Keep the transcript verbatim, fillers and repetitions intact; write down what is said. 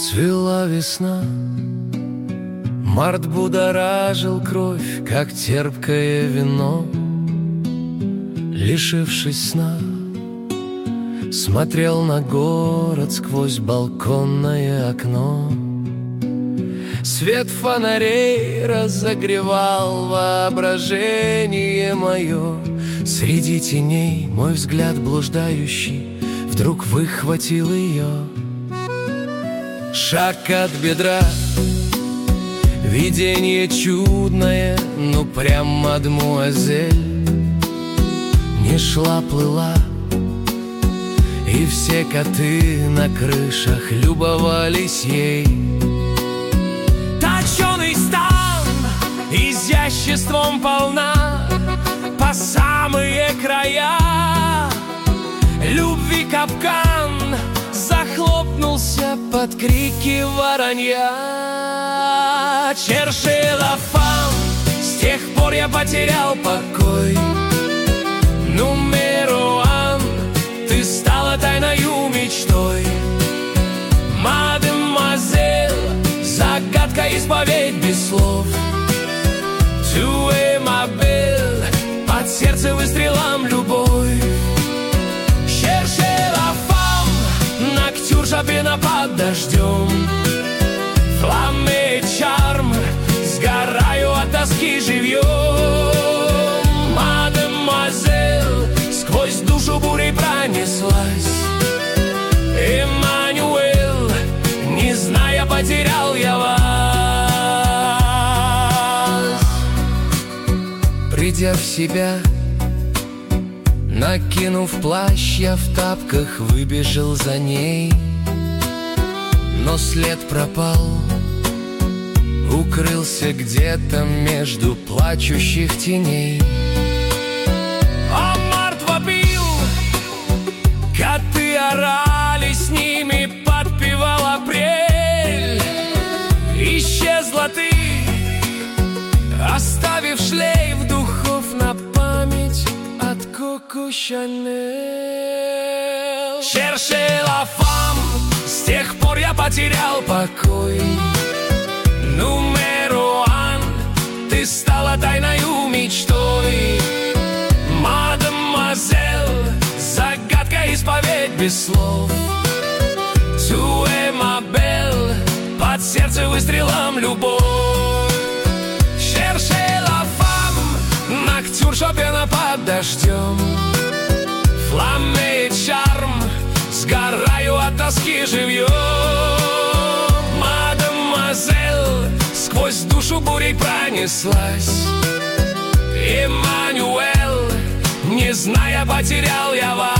Цвела весна, март будоражил кровь, как терпкое вино. Лишившись сна, смотрел на город сквозь балконное окно. Свет фонарей разогревал воображение мое. Среди теней мой взгляд блуждающий вдруг выхватил ее. Шаг от бедра, видение чудное, ну прям мадмуазель. Не шла, плыла, и все коты на крышах любовались ей. Точеный стан, изяществом полна по самые края. Любви капкан захлопнулся под крики воронья. Чершелофан, с тех пор я потерял покой. Numero one, ты стала тайною мечтой. Мадемуазель, загадка, исповедь без слов. Tu es ma belle, под сердце выстрелом любовь. Cherchez la femme, ноктюр Шопена под дождем. Фламме чарм, сгораю от тоски живьем. Мадемуазель, сквозь душу бурей пронеслась. Эммануэль, не зная, потерял я вас. Придя в себя, накинув плащ, я в тапках выбежал за ней. Но след пропал, укрылся где-то между плачущих теней. А март вопил, коты орали, с ними подпевал апрель. Исчезла ты, оставив шлейф духов на память от Коко Шанель. Cherchez la femme, с тех пор я потерял покой. Numero one, ты стала тайною мечтой. Мадемуазель, загадка, исповедь без слов. Tu es ma belle, под сердце выстрелом любовь. Cherchez la femme, ноктюр Шопена под дождем. Фламме чарм, сгораю от тоски живьем. Мадемуазель, сквозь душу бурей пронеслась. Эммануэль, не зная, потерял я вас.